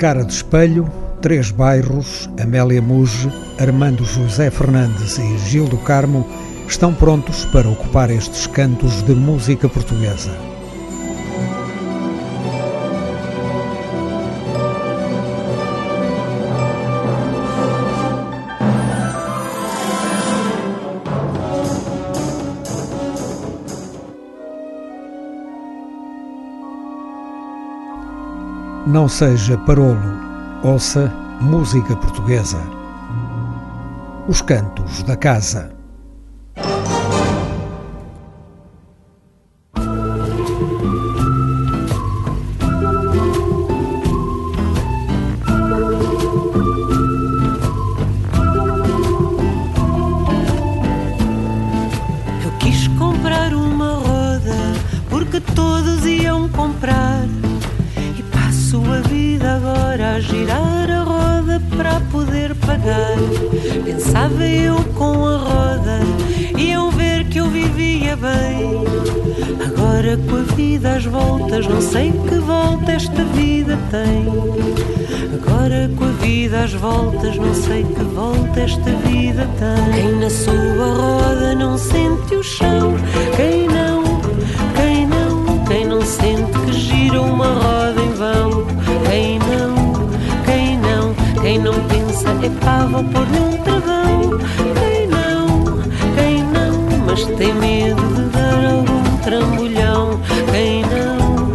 Cara de Espelho, Três Bairros, Amélia Muge, Armando José Fernandes e Gil do Carmo estão prontos para ocupar estes cantos de música portuguesa. Não seja parolo, ouça música portuguesa. Os Cantos da Casa. Eu quis comprar uma roda porque todos iam comprar. A vida agora a girar a roda para poder pagar. Pensava eu com a roda, iam ver que eu vivia bem. Agora com a vida às voltas, não sei que volta esta vida tem. Agora com a vida às voltas, não sei que volta esta vida tem. Quem na sua roda não sente o chão, quem não sente que gira uma roda em vão. Quem não pensa, epá, vou pôr-lhe um travão. Quem não, mas tem medo de dar algum trambolhão. Quem não.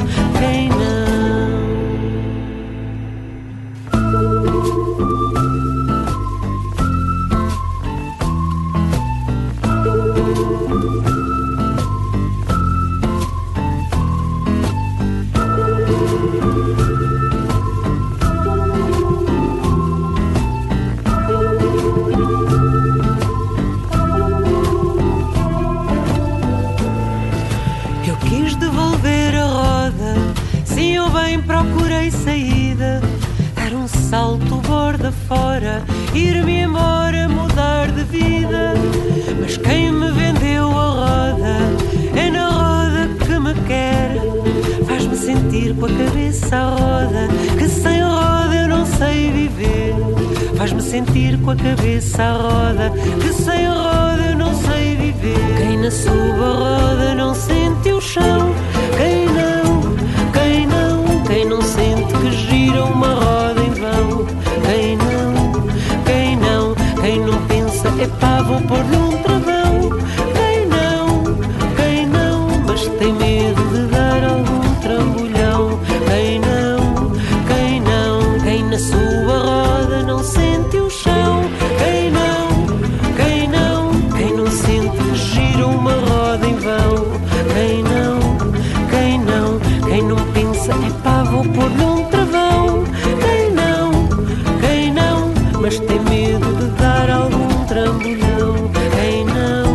Procurei saída, dar um salto borda fora, ir-me embora, mudar de vida. Mas quem me vendeu a roda, é na roda que me quer. Faz-me sentir com a cabeça a roda, que sem roda eu não sei viver. Faz-me sentir com a cabeça a roda, que sem roda eu não sei viver. Quem na sua roda não sente o chão, quem não sente que gira uma roda em vão. Quem não pensa, epá, vou pôr-lhe um travão. Quem não, mas tem medo de dar algum trambolhão. Quem na sua roda não sente o chão. Quem não sente que gira uma roda em vão. Quem não pensa, epá, vou pôr-lhe um travão. Quem não, mas tem medo de dar algum trambolhão. Quem não.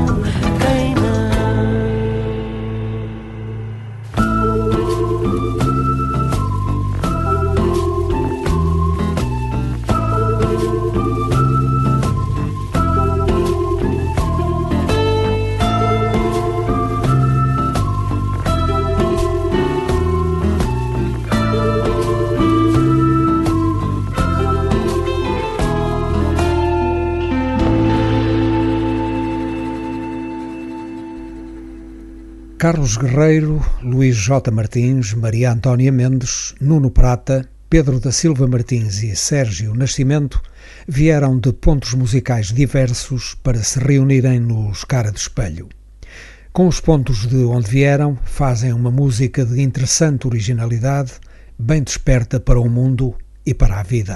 Carlos Guerreiro, Luís J. Martins, Maria Antónia Mendes, Nuno Prata, Pedro da Silva Martins e Sérgio Nascimento vieram de pontos musicais diversos para se reunirem nos Cara de Espelho. Com os pontos de onde vieram, fazem uma música de interessante originalidade, bem desperta para o mundo e para a vida.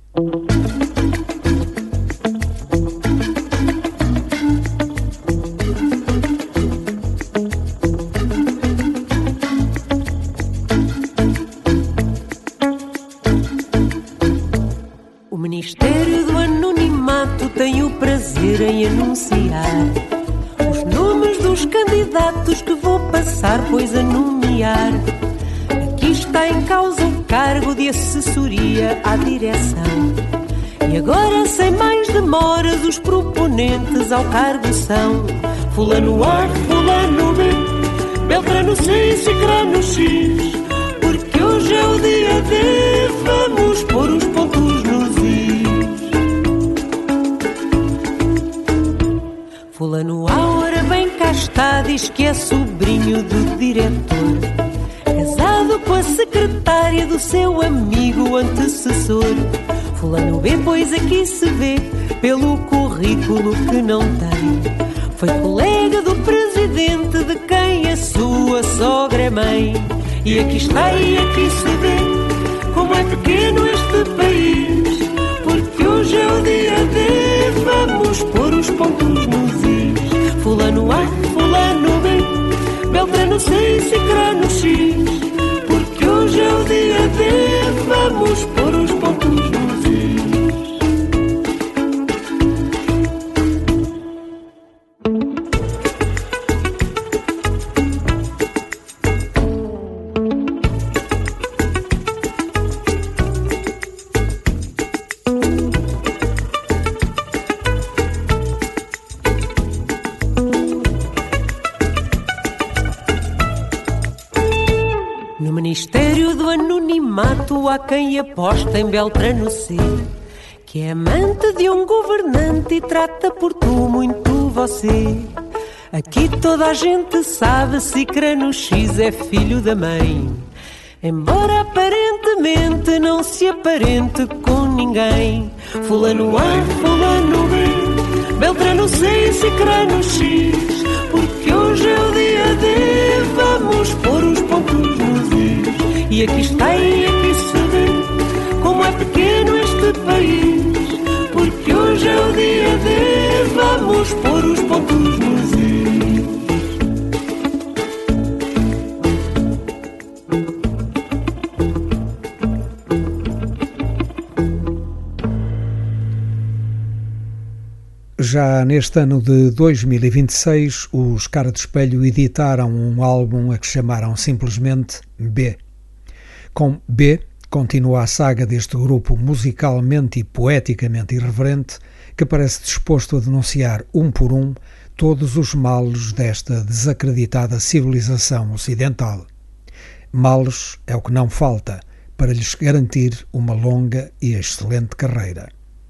O Ministério do Anonimato tem o prazer em anunciar os nomes dos candidatos que vou passar, pois a nomear. Aqui está em causa o cargo de assessoria à direção. E agora, sem mais demoras, os proponentes ao cargo são Fulano A, Fulano B, Beltrano C, Cicrano X. Porque hoje é o dia D, vamos pôr Fulano à hora bem cá está, diz que é sobrinho do diretor, casado com a secretária do seu amigo antecessor. Fulano B, pois aqui se vê, pelo currículo que não tem, foi colega do presidente de quem a sua sogra é mãe. E aqui está e aqui se vê como é pequeno este país, porque hoje é o dia D, vamos pôr os pontos nos is. Fulano A, fulano B, Beltrano C e Cicrano X, porque hoje é o dia D, vamos pôr os pontos nos is. Ministério do Anonimato há quem aposta em Beltrano C, que é amante de um governante e trata por tu muito você. Aqui toda a gente sabe, Cicrano X é filho da mãe, embora aparentemente não se aparente com ninguém. Fulano A, fulano B, Beltrano C e Cicrano X, porque hoje é o dia D, vamos pôr os pontos nos is. E aqui está e aqui se vê como é pequeno este país, porque hoje é o dia D, vamos pôr os pontos nos is. Já neste ano de 2026, os Cara de Espelho editaram um álbum a que chamaram simplesmente B. Com B, continua a saga deste grupo musicalmente e poeticamente irreverente que parece disposto a denunciar um por um todos os males desta desacreditada civilização ocidental. Males é o que não falta para lhes garantir uma longa e excelente carreira.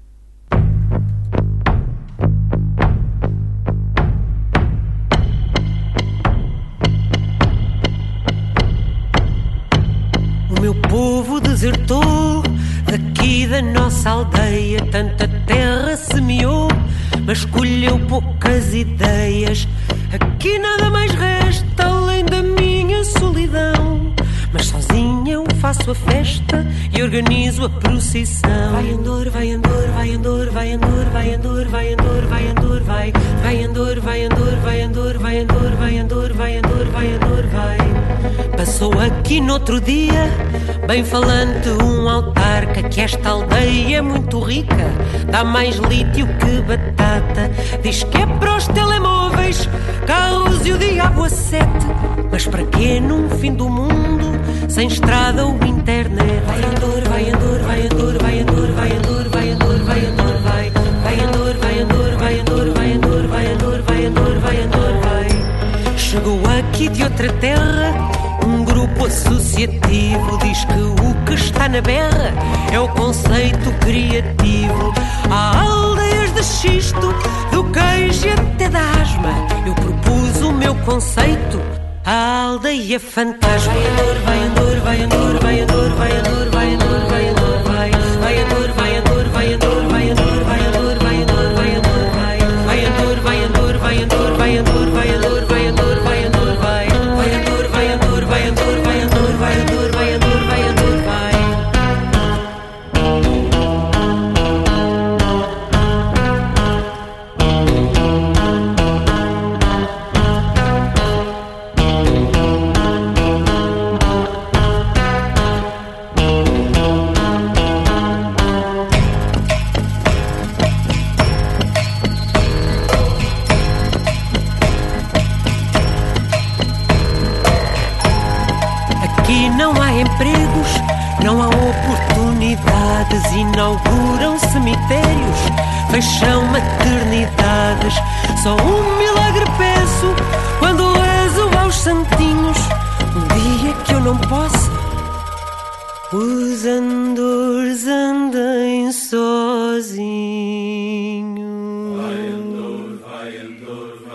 O meu povo desertou daqui da nossa aldeia, tanta terra semeou, mas colheu poucas ideias. Aqui nada mais resta além da minha solidão, mas sozinha eu faço a festa e organizo a procissão. Vai Andor, vai Andor, vai Andor, vai Andor, vai Andor, vai Andor, vai Andor, vai. Vai Andor, vai Andor, vai Andor, vai Andor, vai Andor, vai Andor, vai Andor, vai. Passou aqui no outro dia, bem falante, um autarca, que esta aldeia é muito rica, dá mais lítio que batata. Diz que é para os telemóveis, carros e o diabo a sete. Mas para quê num fim do mundo, sem estrada ou internet? Vai Andor, vai Andor, vai Andor, vai Andor, vai Andor, vai Andor, vai Andor, vai. Vai Andor, vai Andor, vai Andor, vai Andor, vai Andor, vai Andor, vai Andor, vai. Chegou aqui de outra terra um grupo associativo, diz que o que está na berra é o conceito criativo. Há aldeias de xisto, do queijo e até da asma. Eu propus o meu conceito, a aldeia fantasma. Vai Andor, vai Andor, vai Andor, vai Andor, vai Andor, vai Andor, vai. Vai Andor, vai Andor, vai Andor, vai Andor, vai Andor, vai Andor, vai Andor, vai. Vai Andor, vai Andor, vai Andor, vai Andor, vai Andor, vai Andor, vai Andor, vai. Vai Andor, vai Andor, vai Andor, vai Andor, vai Andor, vai Andor, vai Andor, vai. Não há empregos, não há oportunidades, inauguram cemitérios, fecham maternidades. Só um milagre peço quando rezo aos santinhos, um dia que eu não possa, os andores andem sozinhos. Vai Andor, vai Andor, vai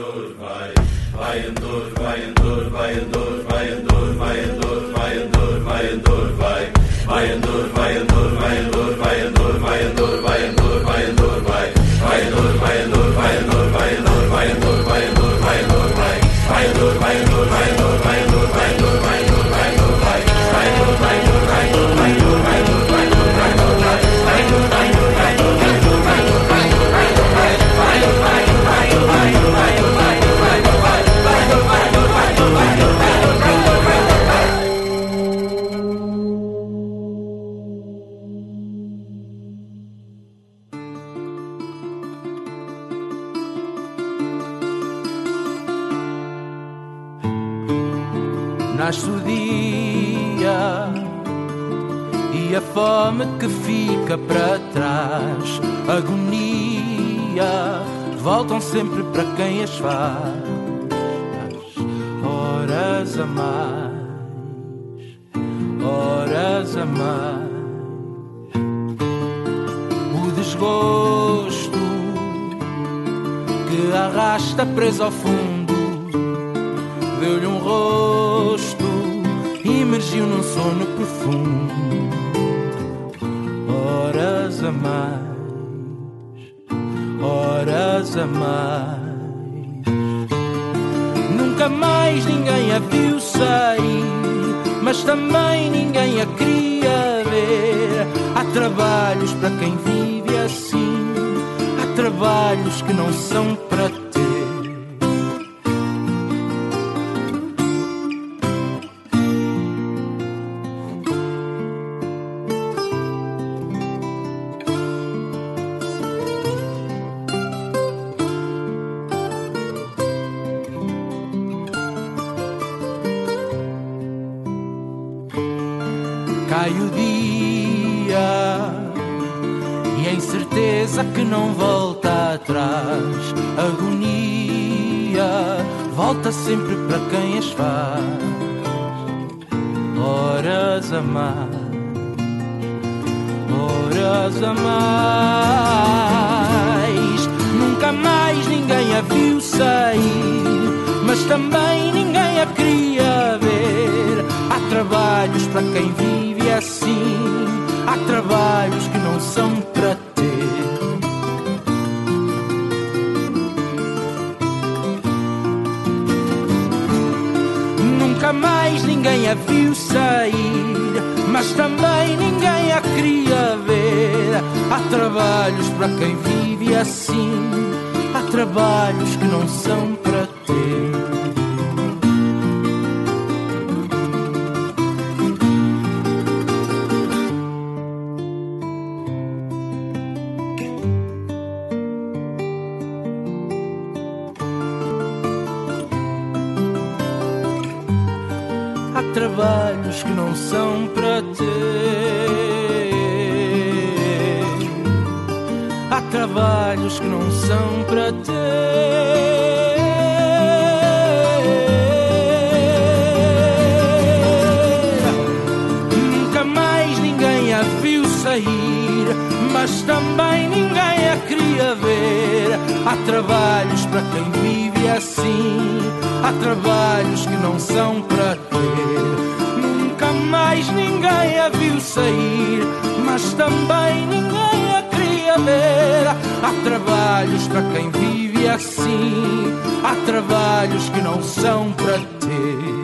Nasce o dia e a fome que fica para trás, agonia, voltam sempre para quem as faz. Horas a mais, horas a mais. O desgosto que arrasta preso ao fundo deu-lhe um rosto, imergiu num sono profundo. Horas a mais, horas a mais. Nunca mais ninguém a viu sair, mas também ninguém a queria ver. Há trabalhos para quem vive assim, há trabalhos que não são para ter. Cai o dia e a incerteza que não volta atrás, agonia, volta sempre para quem as faz. Horas a mais, horas a mais. Nunca mais ninguém a viu sair, mas também ninguém a queria ver. Há trabalhos para quem vive assim, há trabalhos que não são para ter. Nunca mais ninguém a viu sair, mas também ninguém a queria ver. Há trabalhos para quem vive assim, há trabalhos que não são para ter. Trabalhos que não são para ter. Há trabalhos que não são para ter. Nunca mais ninguém a viu sair, mas também ninguém a queria ver. Há trabalhos para quem vive assim, há trabalhos que não são para ter. Nunca mais ninguém a viu sair, mas também ninguém a queria ver. Há trabalhos para quem vive assim, há trabalhos que não são para ter.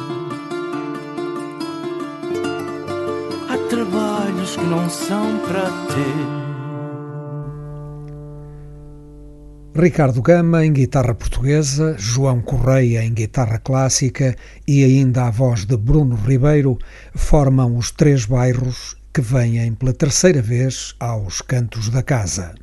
Há trabalhos que não são para ter. Ricardo Gama em guitarra portuguesa, João Correia em guitarra clássica e ainda a voz de Bruno Ribeiro formam os três bairros que vêm pela terceira vez aos Cantos da Casa.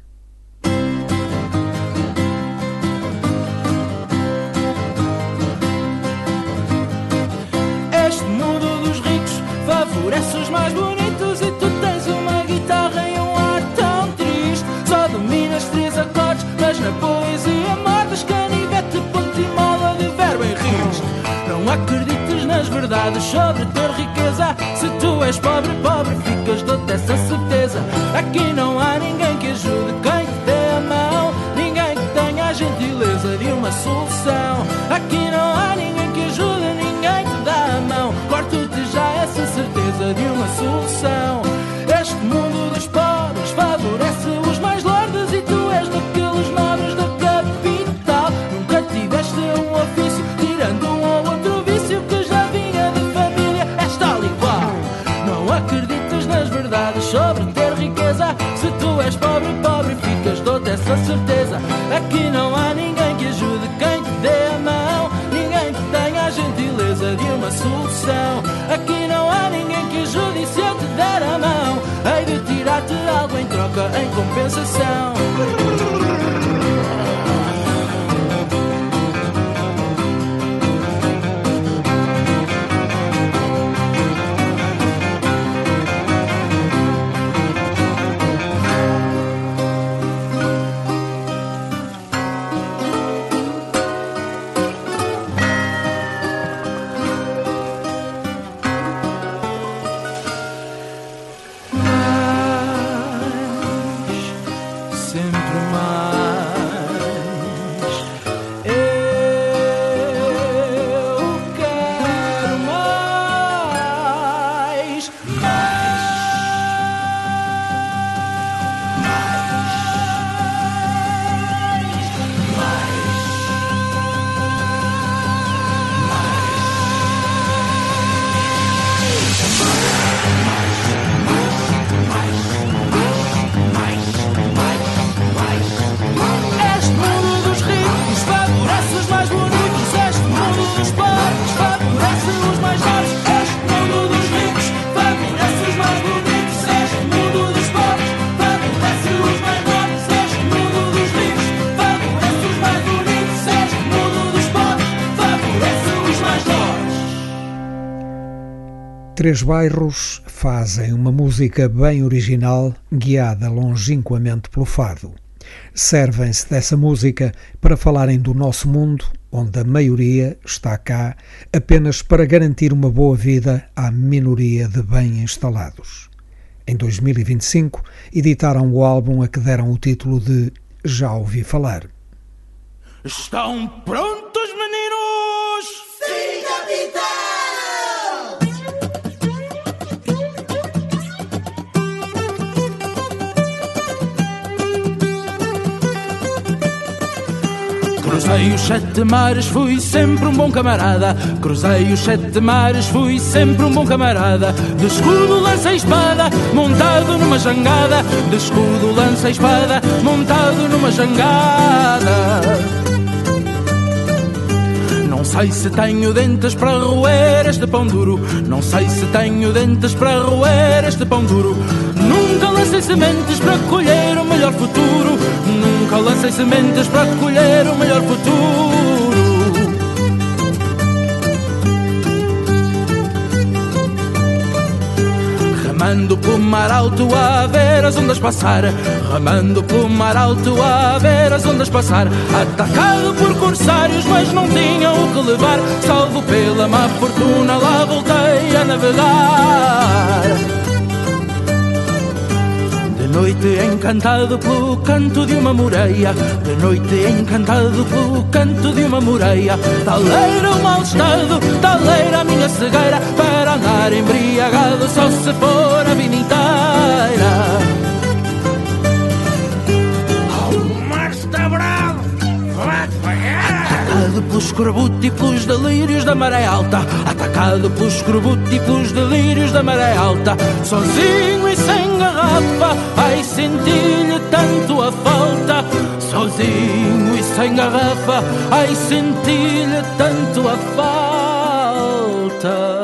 Este mundo dos ricos favorece os mais bonitos e tu tens uma guitarra e um ar tão triste. Só dominas três acordes, mas na poesia mordes canivete, ponto e mola de verbo em rios. Não acredites nas verdades sobre ter riqueza. Se tu és pobre, pobre ficas, dou-te essa certeza. Aqui não há ninguém que ajude quem te dê a mão, ninguém que tenha a gentileza de uma solução. solução. Aqui não há ninguém que ajude, ninguém te dá a mão. Corto-te já essa certeza de uma solução. Este mundo dos pobres favorece os mais lordes e tu és daqueles nobres da capital. Nunca tiveste um ofício, tirando um ou outro vício que já vinha de família. És tal e qual. Não acreditas nas verdades sobre ter riqueza. Se tu és pobre, pobre ficas, dou-te essa certeza. Aqui não há ninguém que ajude quem te dê a mão, ninguém que tenha a gentileza de uma solução. Aqui não há ninguém que ajude e se eu te der a mão, hei de tirar-te algo em troca, em compensação. Três Bairros fazem uma música bem original, guiada longínquamente pelo fado. Servem-se dessa música para falarem do nosso mundo, onde a maioria está cá apenas para garantir uma boa vida à minoria de bem instalados. Em 2025, editaram o álbum a que deram o título de Já Ouvi Falar. Estão prontos, meninos? Sim, capitão! Cruzei os 7 mares, fui sempre um bom camarada. Cruzei os 7 mares, fui sempre um bom camarada. De escudo, lança e espada, montado numa jangada. De escudo, lança e espada, montado numa jangada. Não sei se tenho dentes para roer este pão duro. Não sei se tenho dentes para roer este pão duro. Nunca lancei sementes para colher o melhor futuro. Nunca lancei sementes para colher o melhor futuro. Remando pelo mar alto a ver as ondas passar. Remando pelo mar alto a ver as ondas passar. Atacado por corsários, mas não tinham o que levar. Salvo pela má fortuna, lá voltei a navegar. De noite encantado pelo canto de uma moreia. De noite encantado pelo canto de uma moreia. Tal era o mau estado, tal era a minha cegueira, para andar embriagado só se for a vida inteira. O mar está bravo, vai-te pagar. Atacado pelo escorbuto e pelos delírios da maré alta. Atacado pelo escorbuto e pelos delírios da maré alta. Sozinho e sem garrafa, ai senti-lhe tanto a falta. Sozinho e sem garrafa, ai senti-lhe tanto a falta.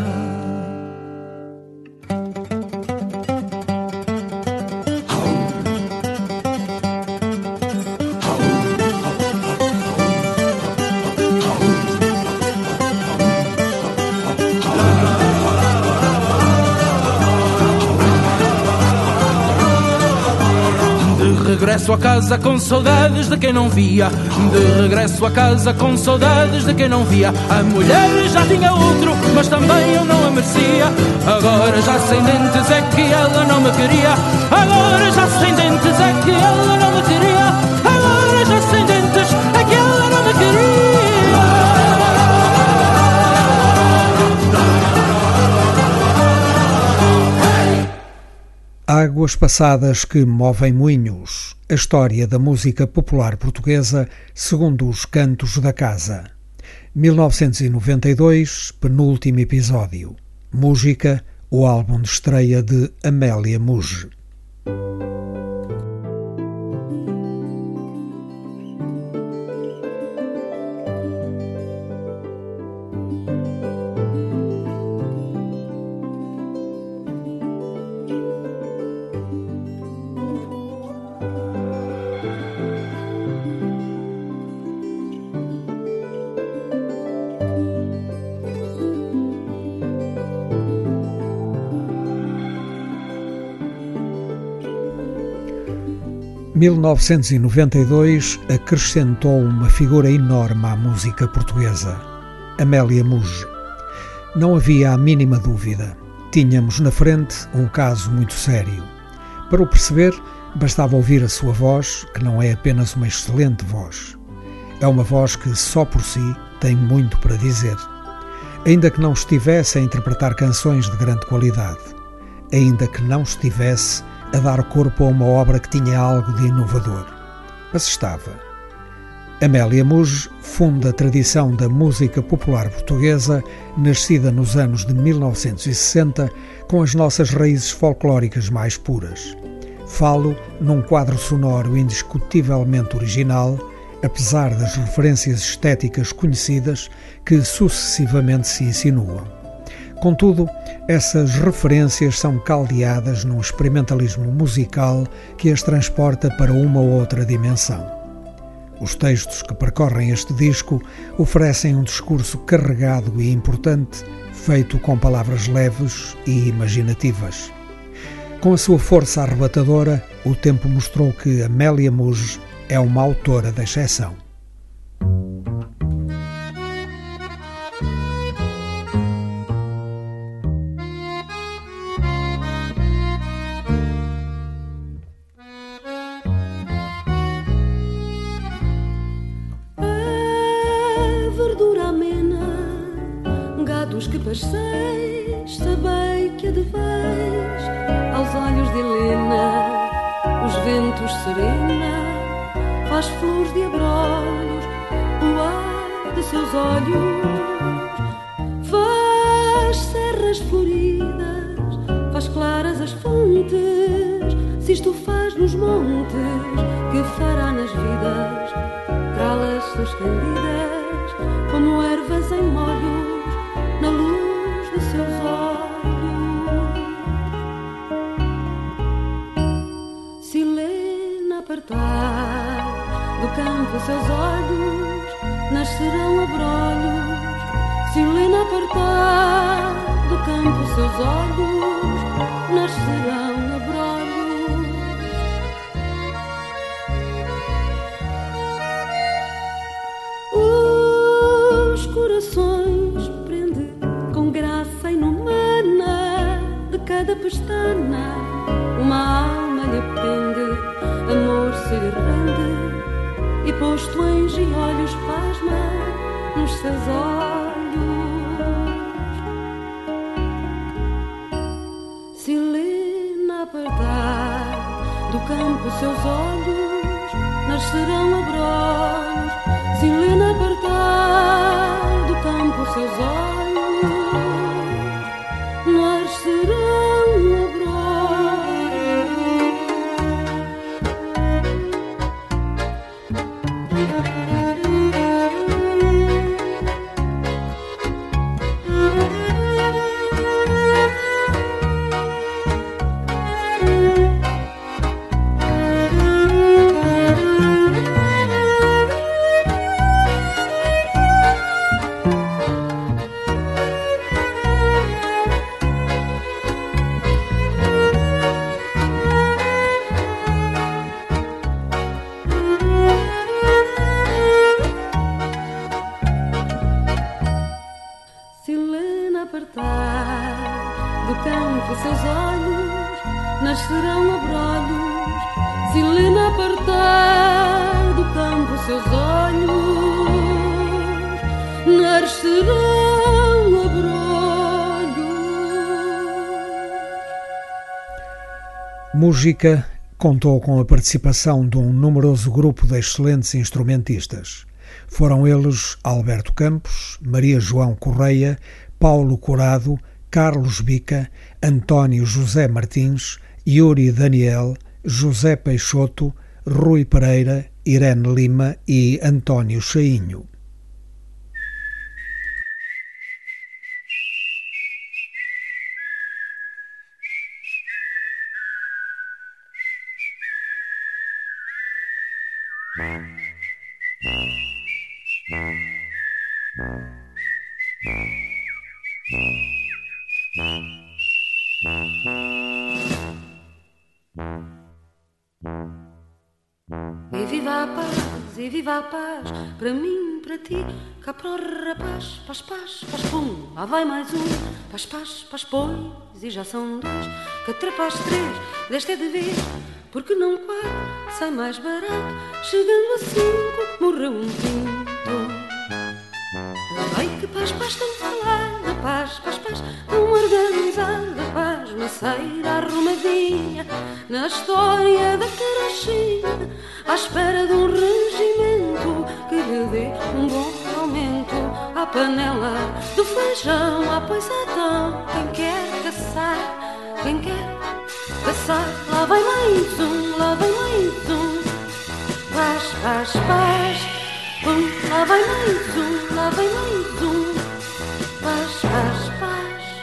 regresso a casa com saudades de quem não via. De regresso a casa com saudades de quem não via. A mulher já tinha outro, mas também eu não a merecia. Agora já sem dentes é que ela não me queria. Agora já sem dentes é que ela não me queria. Agora já sem dentes é que ela não me queria. Águas passadas que movem moinhos. A história da música popular portuguesa segundo os cantos da casa. 1992, penúltimo episódio. Música, o álbum de estreia de Amélia Muge. 1992 acrescentou uma figura enorme à música portuguesa, Amélia Muge. Não havia a mínima dúvida. Tínhamos na frente um caso muito sério. Para o perceber, bastava ouvir a sua voz, que não é apenas uma excelente voz. É uma voz que, só por si, tem muito para dizer. Ainda que não estivesse a interpretar canções de grande qualidade. Ainda que não estivesse a dar corpo a uma obra que tinha algo de inovador. Mas estava. Amélia Muge funda a tradição da música popular portuguesa, nascida nos anos de 1960, com as nossas raízes folclóricas mais puras. Falo num quadro sonoro indiscutivelmente original, apesar das referências estéticas conhecidas que sucessivamente se insinuam. Contudo, essas referências são caldeadas num experimentalismo musical que as transporta para uma ou outra dimensão. Os textos que percorrem este disco oferecem um discurso carregado e importante, feito com palavras leves e imaginativas. Com a sua força arrebatadora, o tempo mostrou que Amélia Muge é uma autora de exceção. Passeis, sabei que a de vez aos olhos de Helena os ventos serena, faz flores de abrolhos o ar de seus olhos, faz serras floridas, faz claras as fontes. Se isto faz nos montes, que fará nas vidas? Tralas suspendidas como ervas em molhos na luz de seus olhos. Se Helena apartar do campo seus olhos, nascerão abrolhos. Se Helena apartar do campo seus olhos, nascerão abrolhos. Os corações cada pestana uma alma lhe pende, amor se lhe rende, e posto em giolhos pasma nos seus olhos. Se Helena apartar do campo seus olhos, nascerão abrolhos. Se Helena apartar do campo seus olhos, nascerão Música contou com a participação de um numeroso grupo de excelentes instrumentistas. Foram eles Alberto Campos, Maria João Correia, Paulo Curado, Carlos Bica, António José Martins, Yuri Daniel, José Peixoto, Rui Pereira, Irene Lima e António Chainho. E viva a paz, para mim, para ti, cá para o rapaz, paz, paz, paz, pum, lá vai mais um, paz, paz, paz, pois, e já são dois, que atrapaz três, desta é de vez, porque não quatro, sai mais barato, chegando a 5, morreu um pinto. Ai que paz, paz, tão falada, paz, paz, paz, tão organizada, paz, maceira arrumadinha, na história da carochinha, à espera de um regimento que lhe dê um bom aumento à panela do feijão, pois então, quem quer caçar, quem quer caçar, lá vai mais um, lá vai mais um, paz, paz, paz, lá vai mais um, lá vai mais um, paz, paz, paz.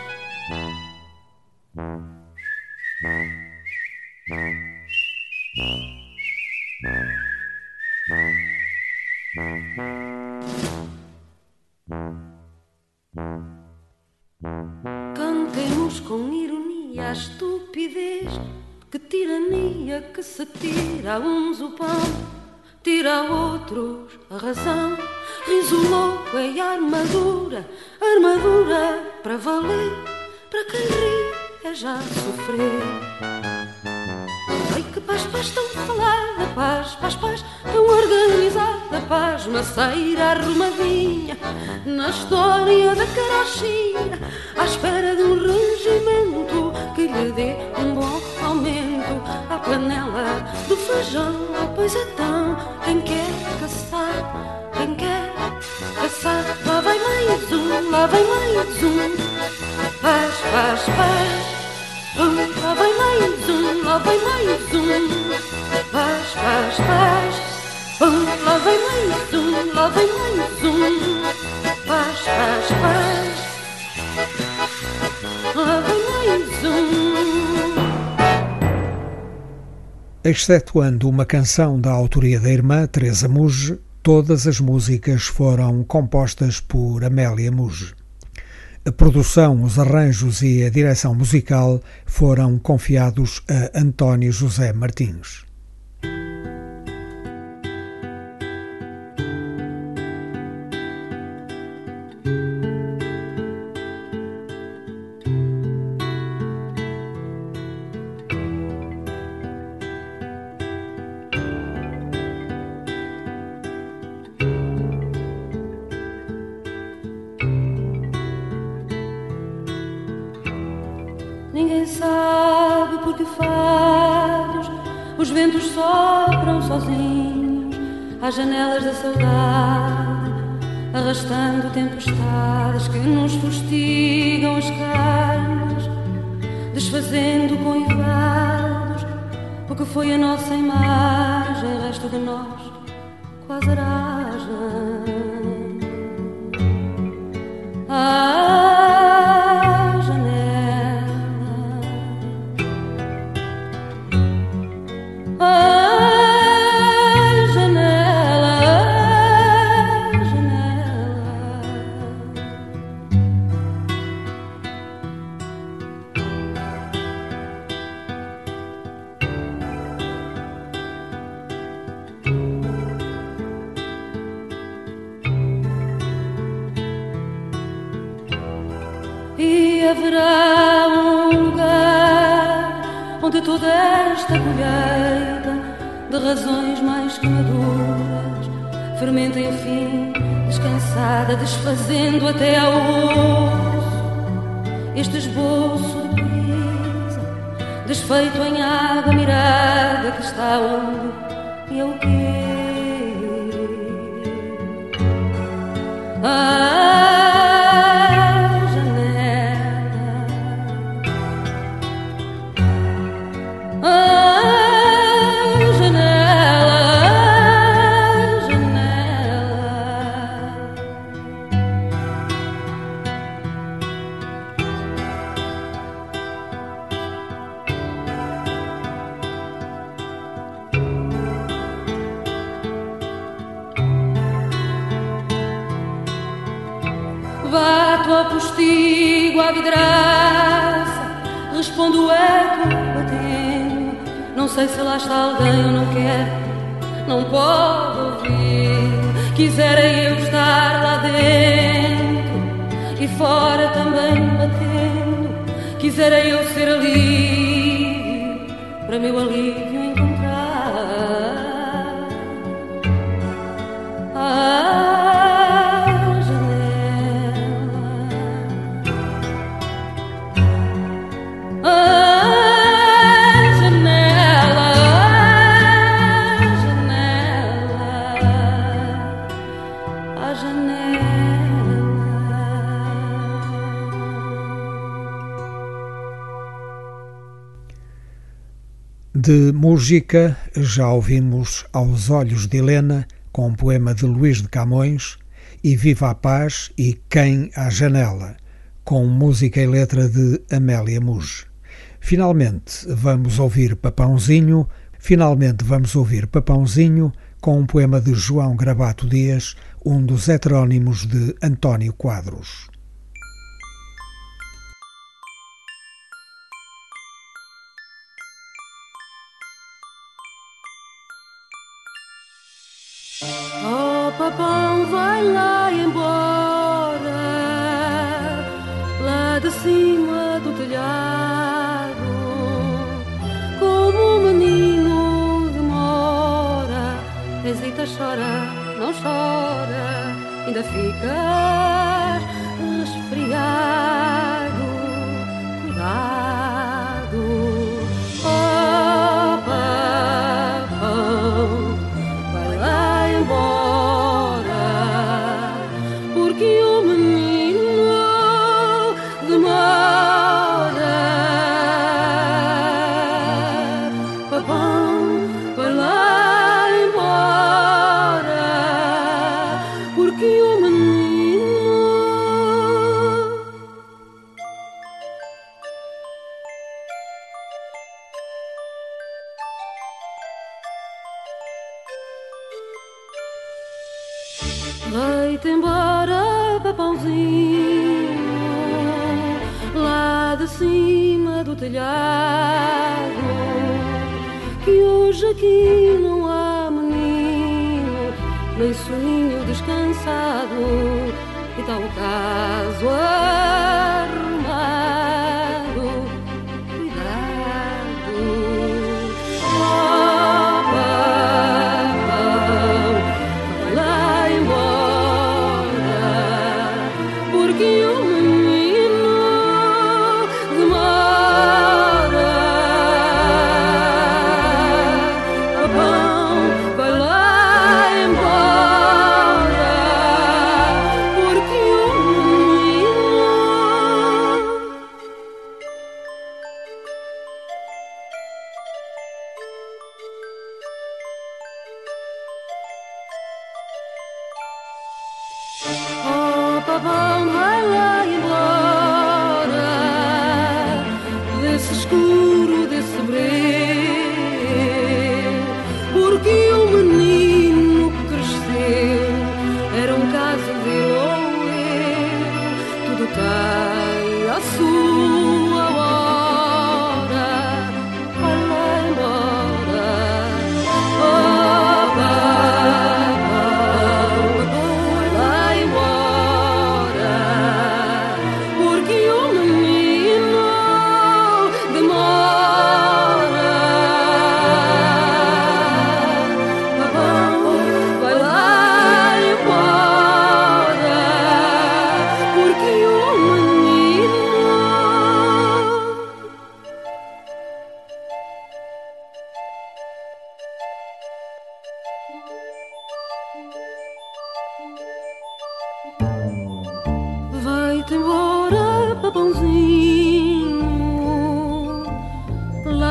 Cantemos com ironia a estupidez, que tirania que se tira a uns o pão, tira a outros a razão. Riso louco é a armadura, armadura para valer, para quem ri é já sofrer. Ai que paz, paz, tão falada, paz, paz, paz, tão organizada, paz, maceira arrumadinha, na história da carochinha, à espera de um regimento que lhe dê um bom aumento à panela do feijão, pois então, quem quer caçar, quem quer caçar, lá vai mais um, lá vai mais um, paz, paz, paz. Lá vai mais um, lá vai mais um, paz, paz, paz. Lá vai mais um, lá vai mais um, paz, paz, paz. Lá vai mais um. Excetuando uma canção da autoria da irmã Teresa Muge, todas as músicas foram compostas por Amélia Muge. A produção, os arranjos e a direção musical foram confiados a António José Martins. Ninguém sabe por que fados os ventos sopram sozinhos às janelas da saudade, arrastando tempestades que nos fustigam as carnes, desfazendo com invados o que foi a nossa imagem, resto de nós quase aragem. E haverá um lugar onde toda esta colheita de razões mais que maduras fermenta enfim, descansada, desfazendo até ao osso este esboço de brisa, de desfeito em água mirada que está onde e é o quê? Bato a postigo à vidraça, respondo o eco batendo. Não sei se lá está alguém ou não quer, não pode ouvir. Quisera eu estar lá dentro e fora também batendo. Quisera eu ser alívio, para meu alívio encontrar. De Música, já ouvimos Aos Olhos de Helena, com um poema de Luís de Camões, e Viva a Paz e Quem à Janela, com música e letra de Amélia Muge. Finalmente vamos ouvir Papãozinho, com um poema de João Gravato Dias, um dos heterónimos de António Quadros. Papão vai lá embora, lá de cima do telhado, como um menino demora, hesita, chora, não chora, ainda fica resfriado, cuidado, oh papão, vai lá embora. Vai-te embora, papãozinho, lá de cima do telhado, que hoje aqui não há menino, nem soninho descansado, e está o caso arrumado, cuidado, oh papão, vai lá embora, porque o menino demora, papão, vai lá embora, porque o menino. Oh, papão, vai lá embora, desse escuro, desse breu, porque o menino cresceu, era um caso de ele ou eu, tudo tem a sua hora, vai lá embora, oh papão, vai lá embora, porque o menino demora.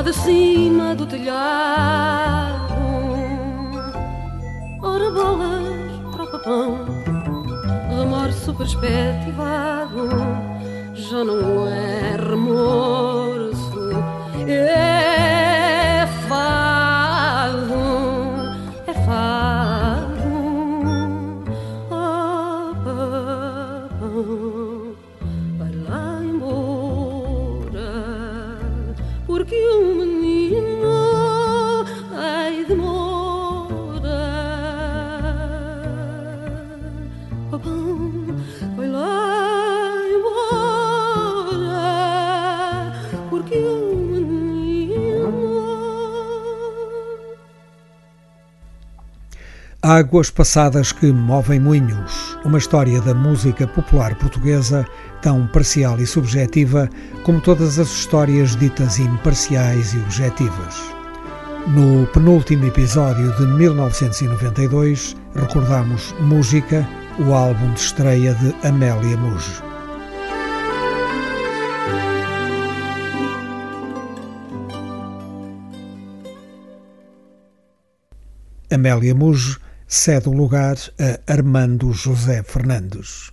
de cima do telhado. Ora bolas para o papão, remorso perspectivado. Já não é remorso, é fado, é fado. Oh, papão, vai lá embora, porque o menino ai demora. Papão, vai lá embora, porque o menino. Águas passadas que movem moinhos, uma história da música popular portuguesa tão parcial e subjetiva como todas as histórias ditas imparciais e objetivas. No penúltimo episódio de 1992, recordamos Música, o álbum de estreia de Amélia Muge. Amélia Muge cede o lugar a Armando José Fernandes.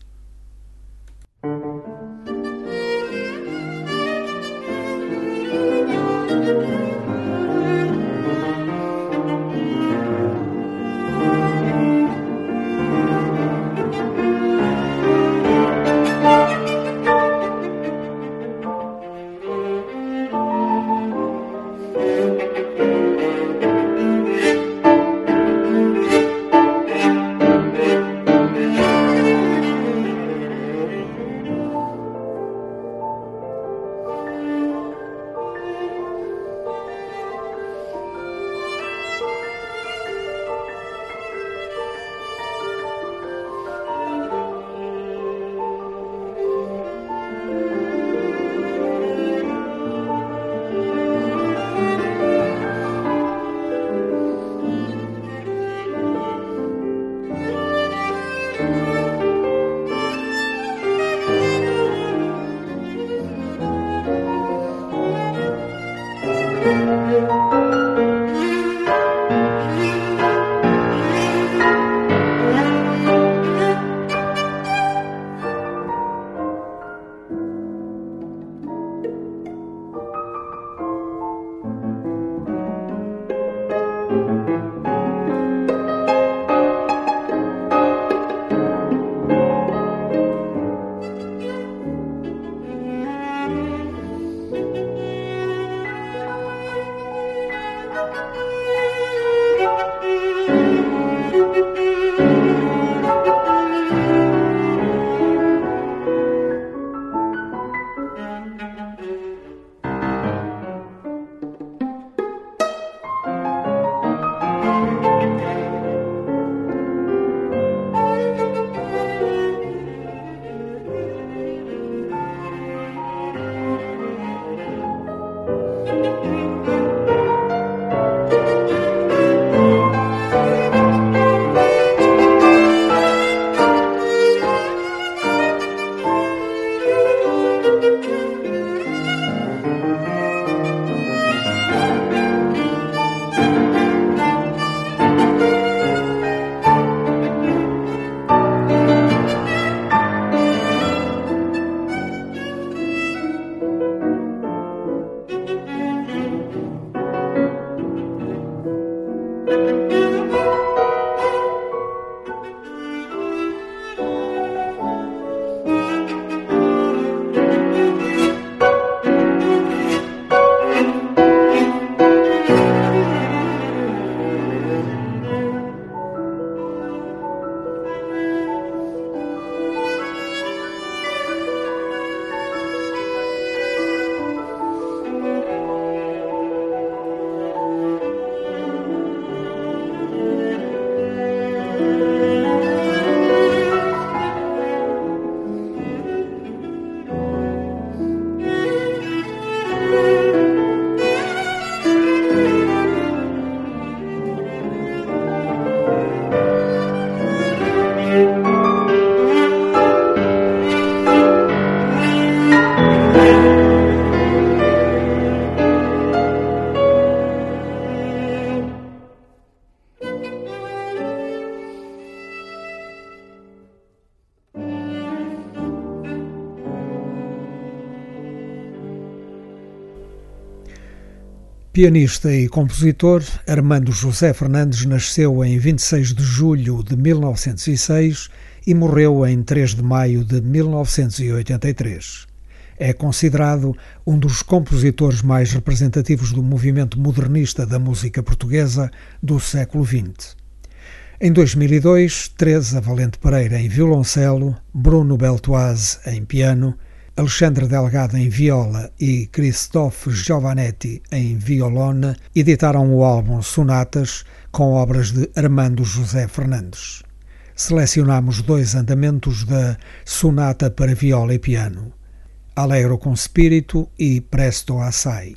Pianista e compositor, Armando José Fernandes nasceu em 26 de julho de 1906 e morreu em 3 de maio de 1983. É considerado um dos compositores mais representativos do movimento modernista da música portuguesa do século XX. Em 2002, Teresa Valente Pereira em violoncelo, Bruno Beltoise em piano, Alexandre Delgado em viola e Christophe Giovanetti em violone editaram o álbum Sonatas com obras de Armando José Fernandes. Selecionamos 2 andamentos da Sonata para viola e piano, Allegro com Spirito e Presto Assai.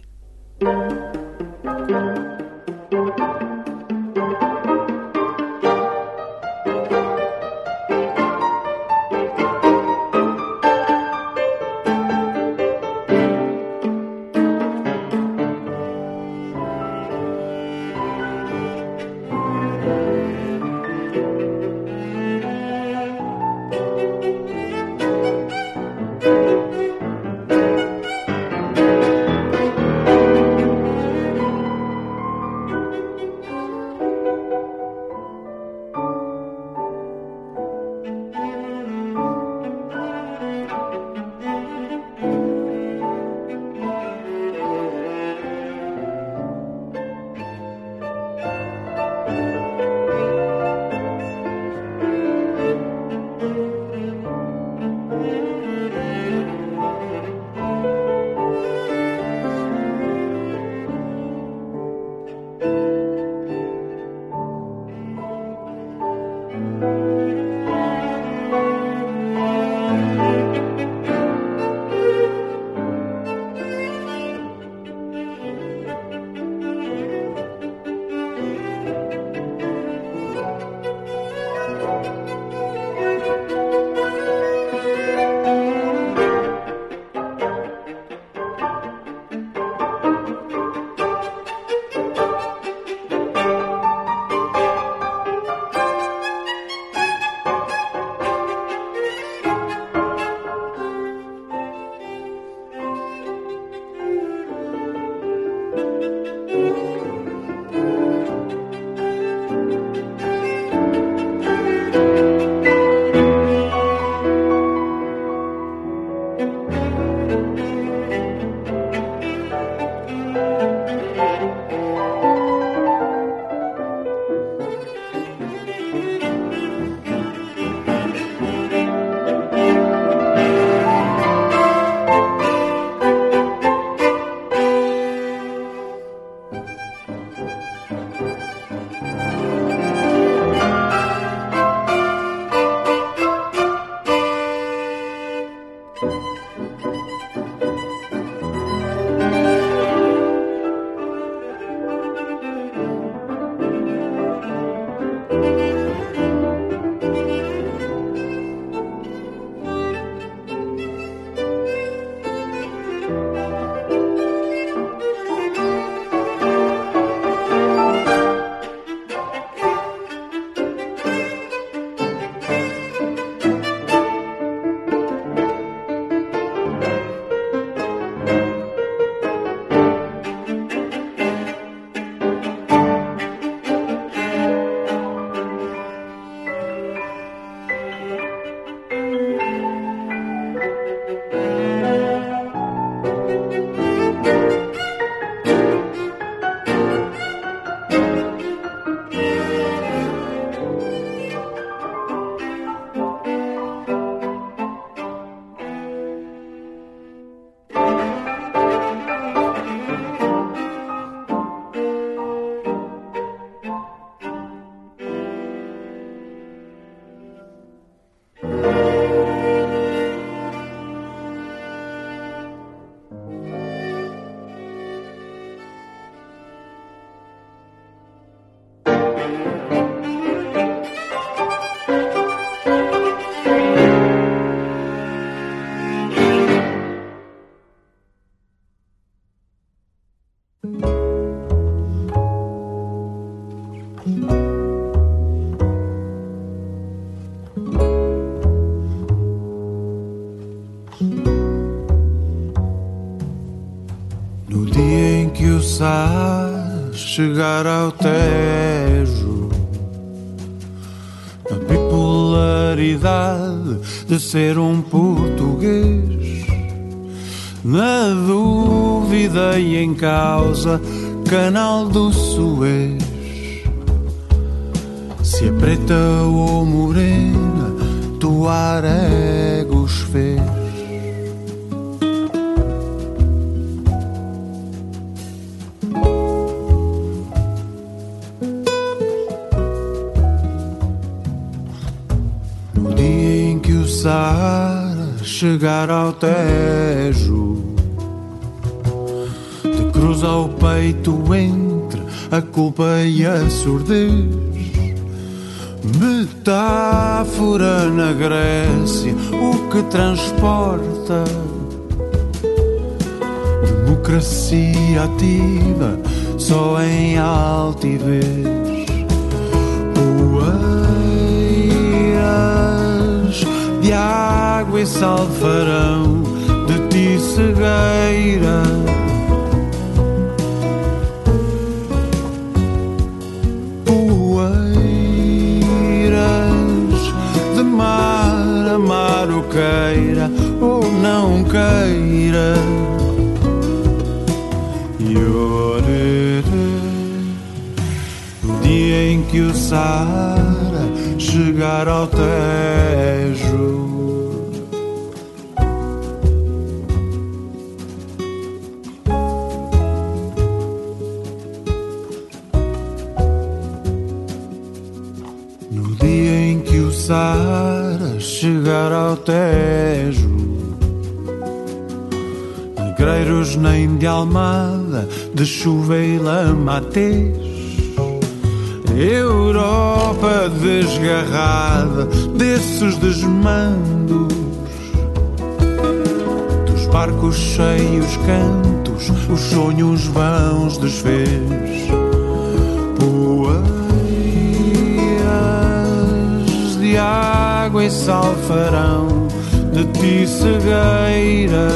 Sá chegar ao Tejo, a bipolaridade de ser um português, na dúvida e em causa, canal do Suez. Se é preta ou morena, Tuareg os fez. No dia em que o Saara chegar ao Tejo, te cruza o peito entre a culpa e a surdez. Metáfora na Grécia, o que transporta democracia ativa só em altivez. Poeiras de água e sal farão de ti cegueira. Amar o queira ou não queira. No dia em que o Saara chegar ao Tejo, no dia em que o Saara chegar ao Tejo, negreiros nem de Almada, de chuva e lamatês, Europa desgarrada desses desmandos, dos barcos cheios cantos, os sonhos vãos desfez. Poeiras de água e sal farão de ti cegueira.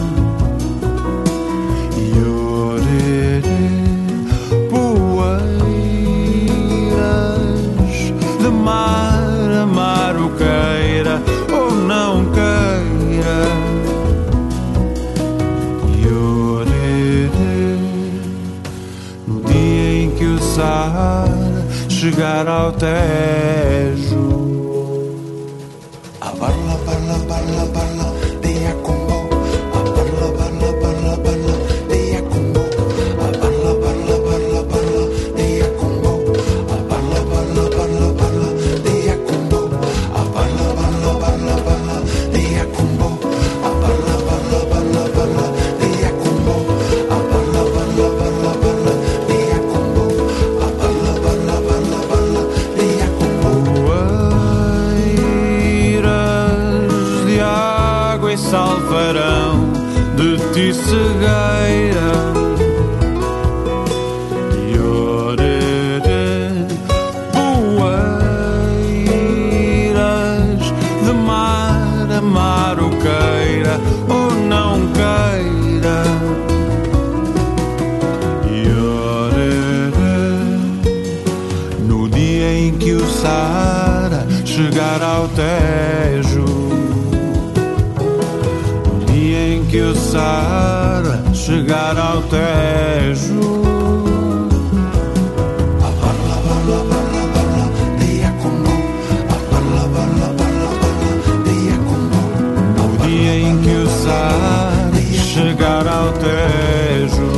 Poeiras de mar, amar o queira ou não queira. No dia em que o Saara chegar ao Tejo, a parla, parla, parla, parla de Acombo, a parla, parla, parla, parla de Acombo, a parla, parla, parla, parla de Acombo, a parla, parla, parla, parla de Acombo, a parla, parla, parla, parla de Acombo, a parla, parla, parla, parla de Acombo, a parla, parla, parla, parla de Acombo, a parla, parla, parla, parla de Acombo. Sal farão de ti cegueira. Poeiras de mar, amar o queira ou não queira. No dia em que o Saara chegar ao Tejo, que o Saara chegar ao Tejo, a parla, parla, parla, parla de Acombo, a parla, parla, parla, parla de Acombo. No dia em que o Saara chegar ao Tejo,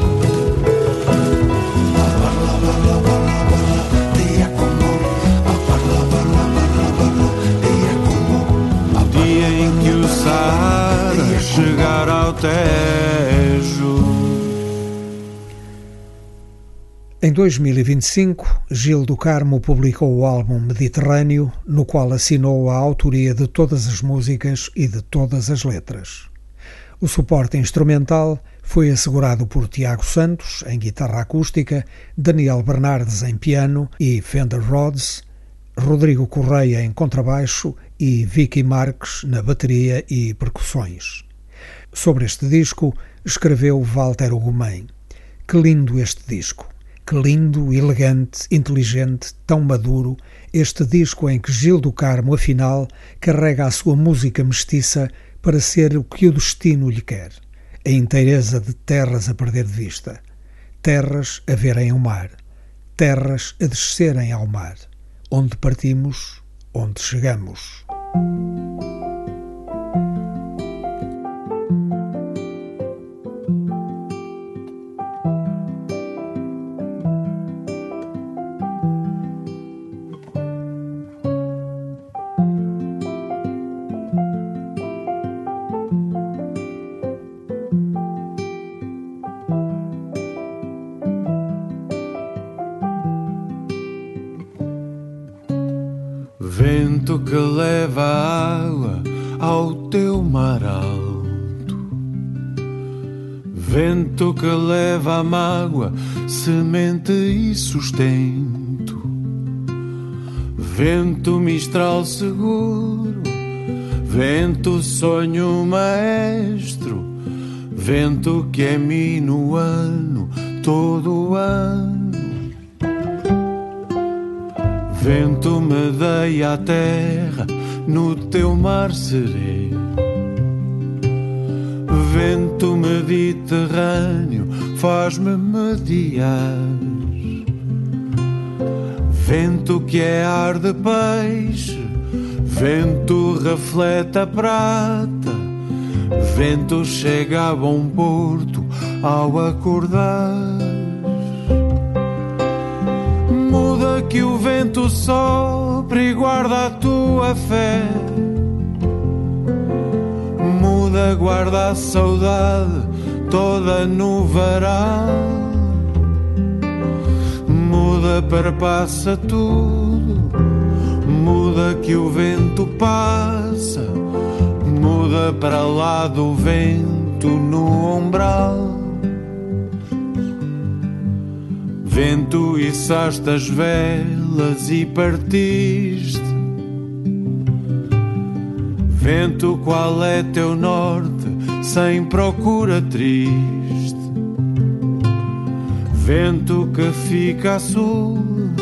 a parla, parla, parla, parla de Acombo, a parla, parla, parla, parla de Acombo. No dia em que o Saara chegar ao Tejo. Em 2025, Gil do Carmo publicou o álbum Mediterrâneo, no qual assinou a autoria de todas as músicas e de todas as letras. O suporte instrumental foi assegurado por Tiago Santos, em guitarra acústica, Daniel Bernardes em piano e Fender Rhodes, Rodrigo Correia em contrabaixo e Vicky Marques na bateria e percussões. Sobre este disco escreveu Walter Ugumem: Que lindo este disco, que lindo, elegante, inteligente, tão maduro, este disco em que Gil do Carmo, afinal, carrega a sua música mestiça para ser o que o destino lhe quer, a inteireza de terras a perder de vista, terras a verem o mar, terras a descerem ao mar, onde partimos, onde chegamos. Vento que leva a água ao teu mar alto, vento que leva a mágoa, semente e sustento, vento mistral seguro, vento sonho maestro, vento que é minuano todo o ano. Vento medeia a terra no teu mar sereno, vento mediterrâneo faz-me mediar, vento que é ar de peixe, vento reflete a prata, vento chega a bom porto ao acordar. Muda que o vento sopre e guarda a tua fé, muda, guarda a saudade toda no verão, muda, perpassa tudo, muda que o vento passa, muda para lá do vento no umbral. Vento, içaste as velas e partiste, vento, qual é teu norte sem procura triste, vento que fica a sul,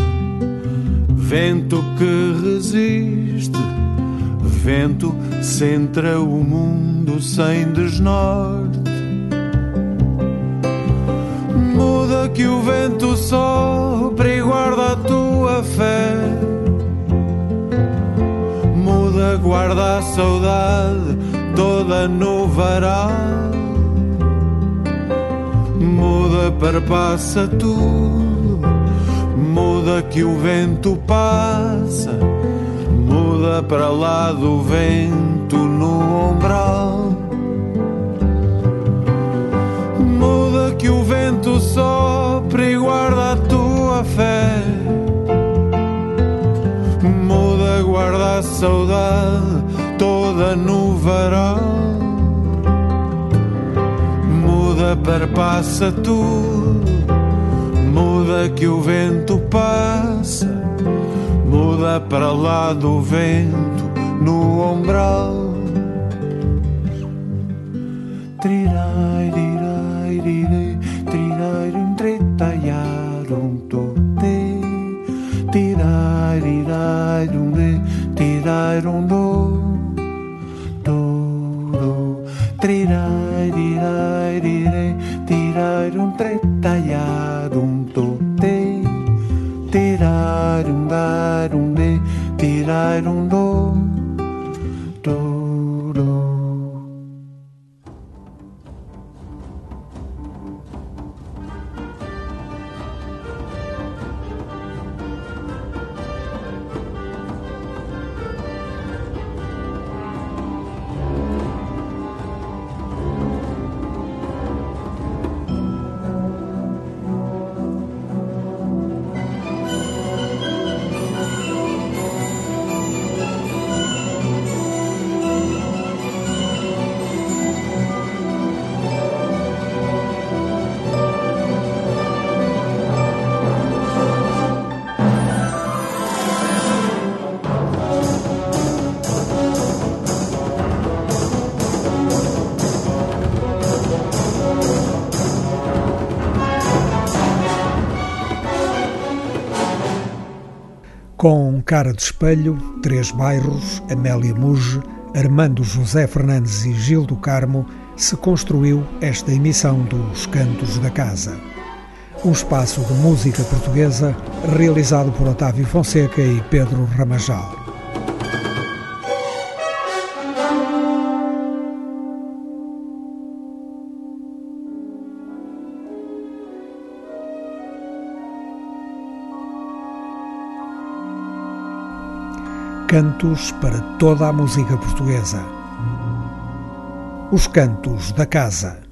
vento que resiste, vento centra o mundo sem desnorte. Muda que o vento sopre e guarda a tua fé, muda, guarda a saudade toda no varal, muda, perpassa tudo, muda que o vento passa, muda para lá do vento no umbral. Muda que o vento sopre e guarda a tua fé, muda, guarda a saudade toda no varal, muda, perpassa tudo, muda que o vento passa, muda para lá do vento no umbral. Trirai, Com Cara de Espelho, Três Bairros, Amélia Muge, Armando José Fernandes e Gil do Carmo, se construiu esta emissão dos Cantos da Casa. Um espaço de música portuguesa realizado por Otávio Fonseca e Pedro Ramajal. Cantos para toda a música portuguesa. Os Cantos da Casa.